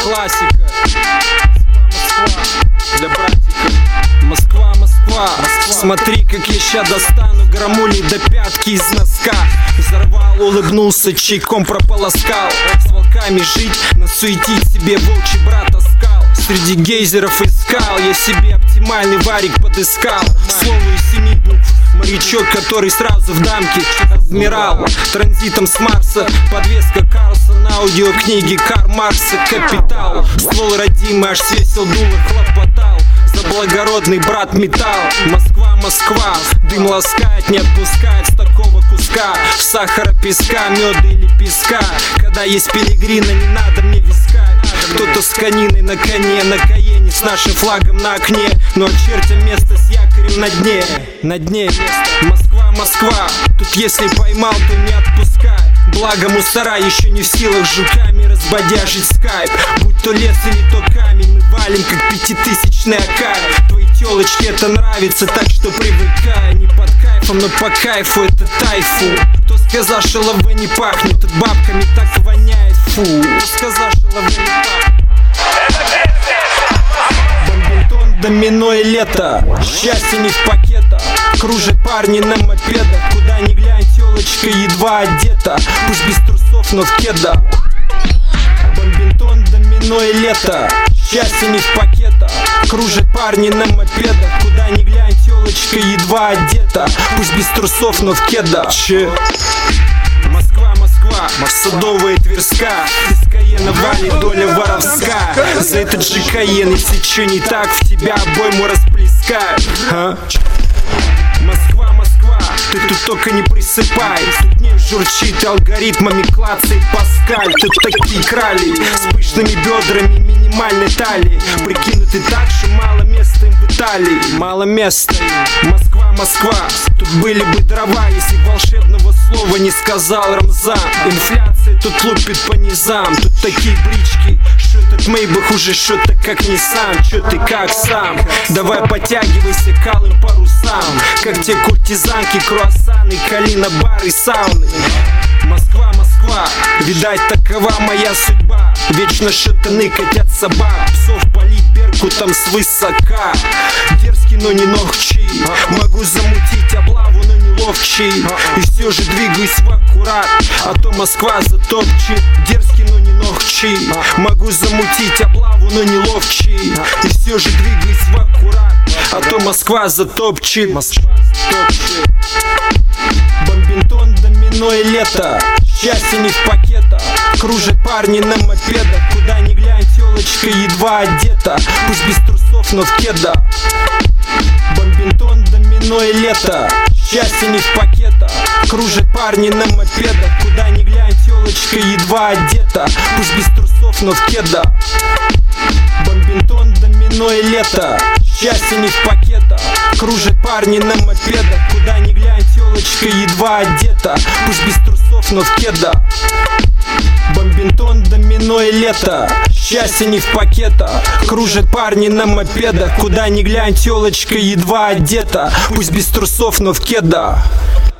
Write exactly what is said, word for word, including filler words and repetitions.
классика. Москва, для братика. Москва, Москва, Москва. Смотри, как я ща достану граммулей до пятки из носка. Взорвал, улыбнулся, чайком прополоскал. С волками жить, насуетить себе волчий брат таскал. Среди гейзеров искал, я себе оптимальный варик подыскал. Слово из семи букв, морячок, который сразу в дамке адмирал. Транзитом с Марса, подвеска Карлсон, аудиокниги Карл Маркса, Капитал. Ствол родимый, аж свесил дуло, хлопотал за благородный брат металл. Москва, Москва, дым ласкает, не отпускает с такого куска сахара, песка, меда или песка. Когда есть пилигрина, не надо мне виска. Кто-то с кониной на коне, на Каене, с нашим флагом на окне, но очертим место с якорем на дне. На дне место. Москва, Москва, тут если поймал, то не отпускай. Благо мусора еще не в силах жуками разбодяжить скайп. Будь то лес или то камень, мы валим как пятитысячный аккай. Твои телочки это нравится, так что привыкай. Не под кайфом, но по кайфу это тайфу. Кто сказал, что лавэ не пахнет, тут бабками так воняет, фу. Кто сказал, что лавэ не пахнет? Бомбинтон, домино и лето, счастье не в пакетах. Кружат парни на мопедах, куда ни глянь, телочка едва одета. Пусть без трусов, но в кедах. Бомбинтон, домино и лето, счастье не в пакетах. Кружат парни на мопедах, куда ни глянь, телочка едва одета. Пусть без трусов, но в кедах. Че? Москва, Москва, Садовая, Тверская. Из Каена валит доля воровская. За этот же Каен, если че не так, в тебя обойму расплескают, а? Москва, Москва, ты тут только не присыпай. Тут не журчит алгоритмами, клацает Паскаль. Тут такие крали с пышными бедрами, минимальной талией. Прикинуты так, что мало места им в Италии. Мало места им. Москва, Москва, тут были бы дрова, если волшебного слова не сказал Рамзан. Инфляция тут лупит по низам. Тут такие брички, что этот Мейбах уже что-то как не сам. Че ты как сам? Давай подтягивайся к алым парусам, как те куртизанки, круассаны, калина, бары, сауны. Москва, Москва, видать такова моя судьба. Вечно что-то ныкать от собак, псов полить беркутом свысока. Дерзкий, но не ногчий, могу замутить облаву, но не ловчий. И все же двигаюсь в аккурат, а то Москва затопчет. Дерзкий, но не ногчий, могу замутить облаву, но не ловчий. И все же двигаюсь в аккурат, а то Москва затопчет. Москва затопчет. Бомбинтон, домино и лето, счастье не в пакетах. Кружат парни на мопедах, куда ни глянь, телочка едва одета. Пусть без трусов, но в кедах. Бомбинтон, домино и лето, счастье не в пакетах. Кружат парни на мопедах, куда ни глянь, телочка едва одета. Пусть без трусов, но в кедах. Бомбинтон, домино и лето, счастье не в пакетах. Кружат парни на мопедах, куда ни глянь, телочка едва одета. Пусть без трусов, но в кедах. Бомбинтон, домино и лето, счастье не в пакетах. Кружат парни на мопедах, куда ни глянь, телочка едва одета. Пусть без трусов, но в кедах.